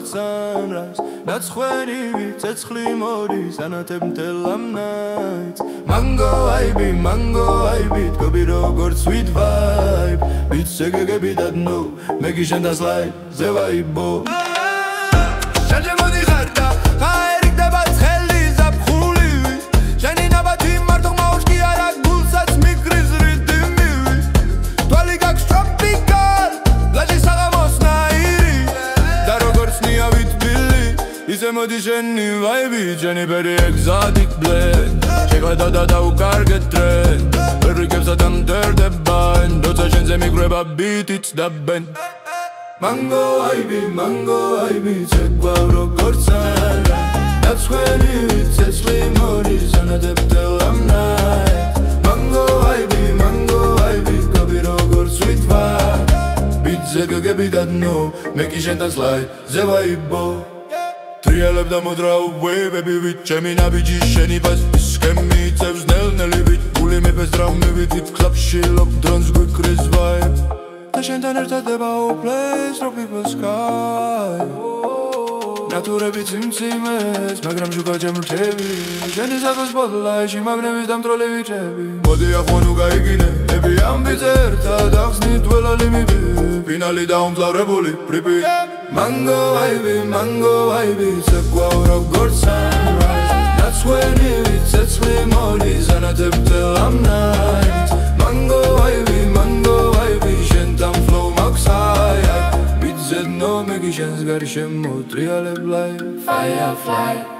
sunrise ნაცხვენივი ცეცხლი მოდის ანათებ მთელ ამ nights mango vibe თქობი როგორც sweet vibe beats ეგეგები და dno მე გიშენ და slide ზე ვაიბო შენჯე მოდიხარ და ხაერი ხდება ცხელი ზაფხული შენი ნაბათი მარტო მაუშკი არა გულსაც მიგრის რიტმი თვალი გაქვს tropical ლაჟი საღამოს ნაირი და როგორც ნიავით ბილი ისე მოდი შენი ვაიბი შენი ბერი exotic blend შეხედა და დაუკარგეთ ტრენდ ვერ რიგებსა და მტერდება როცა შენზე მიგრება beat-იც და bend mango vibe ცეკვავ როგორც არა ნაცხვენივი ცეცხლი მოდის ანათებ მთელ ამ nights mango vibe თქობი როგორც sweet vibe beats-ზე გეგები და dno მე კი შენთან slide ზე ვაიბო Trialeb da modrau wavები ვით ჩემი ნაბიჯი შენი ფას სქემი წევს ნელ-ნელი ვით გული მეფეს დრამი ვით კლუბში lockdowns გვიკრის vibe და შენთან ერთად დებაო place tropical sky ნატურები ციმციმეს მაგრამ შუქა ჩემრთები შენი საკოს spotlight-ში მაგნების დამტროლი ვიჭები მოდი ახვანუ გაიგინე ები ამბიც ერთად ახსნით ველა ლიმიტი ფინალი დაუმძლავრებული repeat mango vibe ცეკვავ როგორც sunrise ნაცხვენივი ცეცხლი მოდის ანათებ მთელ ამ nights mango vibe შენთან flow max high beats-ზე dno მე კი შენს გარშემო ტრიალებ life firefly